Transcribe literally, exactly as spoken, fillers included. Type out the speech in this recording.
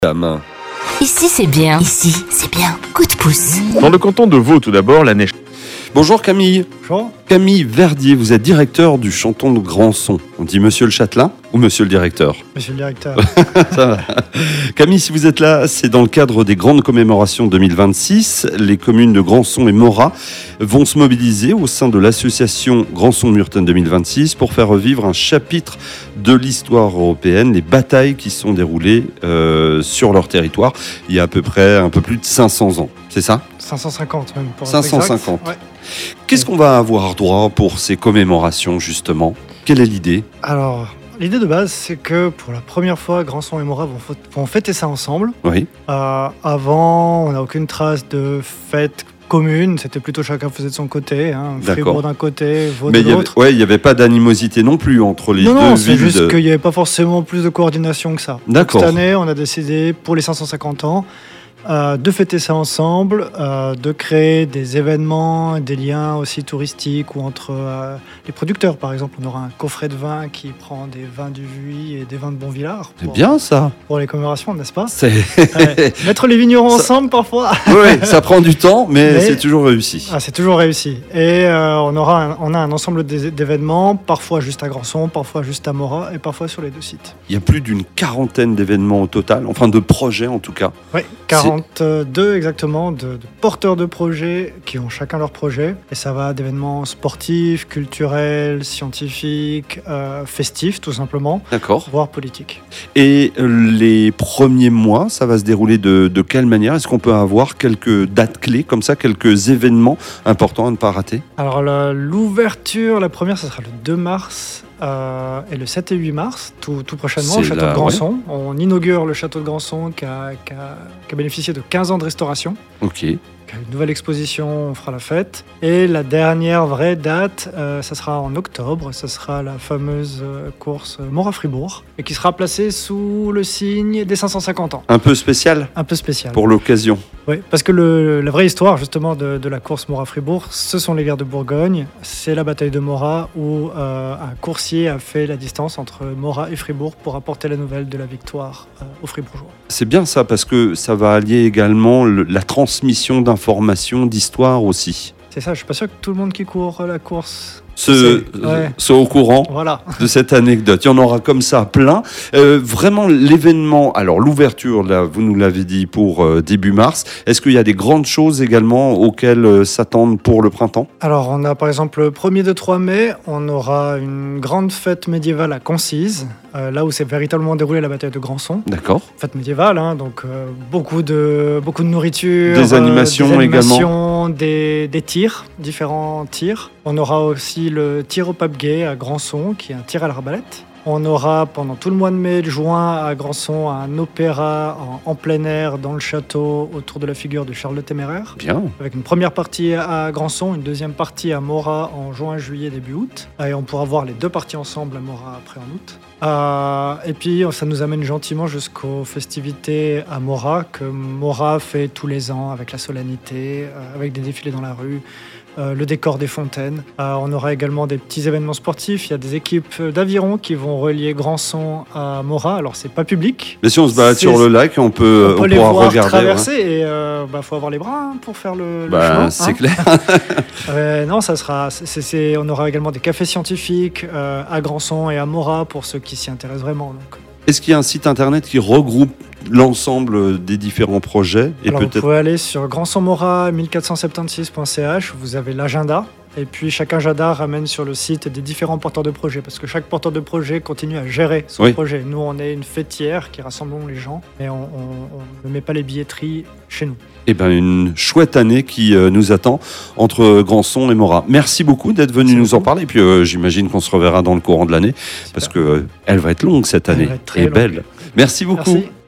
Dame. Ici c'est bien, ici c'est bien. Coup de pouce. Dans le canton de Vaud, tout d'abord, la neige. Bonjour Camille. Bonjour. Camille Verdier, vous êtes directeur du Chanton de Grandson. On dit monsieur le châtelain ou monsieur le directeur? Monsieur le directeur. Ça va. Camille, si vous êtes là, c'est dans le cadre des grandes commémorations deux mille vingt-six. Les communes de Grandson et Morat vont se mobiliser au sein de l'association Grandson-Murten deux mille vingt-six pour faire revivre un chapitre de l'histoire européenne, les batailles qui sont déroulées euh, sur leur territoire il y a à peu près un peu plus de cinq cents ans. C'est ça? cinq cent cinquante même pour cinq cent cinquante. être exact. Ouais. Qu'est-ce qu'on va avoir droit pour ces commémorations justement? Quelle est l'idée? Alors, l'idée de base, c'est que pour la première fois, Grandson et Morat vont, f- vont fêter ça ensemble. Oui. Euh, avant, on n'a aucune trace de fête commune. C'était plutôt chacun faisait de son côté. Hein. D'accord. Fribourg d'un côté, Vaud de Mais il y avait, l'autre. ouais, il n'y avait pas d'animosité non plus entre les Non, deux non, c'est villes. juste de- qu'il n'y avait pas forcément plus de coordination que ça. Donc, D'accord. cette année, on a décidé, pour les cinq cent cinquante ans, euh, de fêter ça ensemble, euh, de créer des événements, des liens aussi touristiques ou entre euh, les producteurs. Par exemple, on aura un coffret de vin qui prend des vins du Vuy et des vins de Bonvillard. C'est pour- bien ça. Pour les commémorations, n'est-ce pas? C'est... Ouais. Mettre les vignerons Ça- ensemble, parfois. Oui, ça prend du temps, mais, Mais- c'est toujours réussi. Ah, c'est toujours réussi. Et euh, on, aura un, on a un ensemble d'é- d'événements, parfois juste à Grandson, parfois juste à Morat et parfois sur les deux sites. Il y a plus d'une quarantaine d'événements au total, enfin de projets en tout cas. Oui, quarante-deux exactement de, de porteurs de projets qui ont chacun leur projet. Et ça va d'événements sportifs, culturels, scientifiques, euh, festifs tout simplement, D'accord. voire politiques. Et euh, les premiers mois, ça va se dérouler de, de quelle manière? Est-ce qu'on peut avoir quelques dates clés comme ça, quelques événements importants à ne pas rater? Alors la- l'ouverture, la première, ce sera le deux mars. Euh, et le sept et huit mars, tout, tout prochainement, au C'est château là, de Grandson. On inaugure le château de Grandson qui a, qui a- qui a bénéficié de quinze ans de restauration. Ok. Qui a une nouvelle exposition, on fera la fête. Et la dernière vraie date, euh, ça sera en octobre. Ça sera la fameuse euh, course Morat-Fribourg. Et qui sera placée sous le signe des cinq cent cinquante ans. Un peu spécial Un peu spécial. pour l'occasion. Oui, parce que le- la vraie histoire justement de, de la course Morat-Fribourg, ce sont les guerres de Bourgogne. C'est la bataille de Morat où euh, un coursier a fait la distance entre Morat et Fribourg pour apporter la nouvelle de la victoire euh, aux Fribourgeois. C'est bien ça parce que ça va allier également le- la transmission d'informations, d'histoire aussi. C'est ça, je suis pas sûr que tout le monde qui court la course Ce, C'est- ouais. ce au courant Voilà. de cette anecdote. Il y en aura comme ça plein. Euh, vraiment, l'événement, alors l'ouverture, là, vous nous l'avez dit, pour euh, début mars. Est-ce qu'il y a des grandes choses également auxquelles euh, s'attendre pour le printemps? Alors, on a par exemple le premier de trois mai, on aura une grande fête médiévale à Concise, euh, là où s'est véritablement déroulée la bataille de Grandson. D'accord. Fête médiévale, hein, donc euh, beaucoup, de, beaucoup de nourriture, Des animations des également. animations, des, des tirs, différents tirs. On aura aussi le tir au pape gay à Grandson, qui est un tir à l'arbalète. On aura pendant tout le mois de mai, de juin à Grandson, un opéra en, en plein air dans le château autour de la figure de Charles le Téméraire. Bien. Avec une première partie à Grandson, une deuxième partie à Morat en juin, juillet, début août. Et on pourra voir les deux parties ensemble à Morat après en août. Euh, et puis ça nous amène gentiment jusqu'aux festivités à Morat, que Morat fait tous les ans avec la solennité, euh, avec des défilés dans la rue. Euh, le décor des fontaines. Euh, on aura également des petits événements sportifs. Il y a des équipes d'aviron qui vont relier Grandson à Morat. Alors, c'est pas public. Mais si on se balade C'est- sur le lac, on peut, on on peut les pourra voir regarder. traverser et euh, bah, faut avoir les bras hein, pour faire le, le ouais. Bah, chemin. c'est hein. clair. Euh, non, ça sera. c'est- c'est- on aura également des cafés scientifiques euh, à Grandson et à Morat pour ceux qui s'y intéressent vraiment. Donc. Est-ce qu'il y a un site internet qui regroupe l'ensemble des différents projets et Alors, vous peut-être pouvez aller sur grandsonmorat mille quatre cent soixante-seize point c h, vous avez l'agenda. Et puis chaque agenda ramène sur le site des différents porteurs de projets, parce que chaque porteur de projet continue à gérer son Oui. projet. Nous, on est une fêtière qui rassemblons les gens, mais on, on- on ne met pas les billetteries chez nous. Eh ben, une chouette année qui euh, nous attend entre Grandson et Morat. Merci beaucoup d'être venu Merci nous en beaucoup. parler. Et puis, euh, j'imagine qu'on se reverra dans le courant de l'année, parce que euh, elle va être longue cette Elle année va être très et longue. belle. Merci beaucoup. Merci.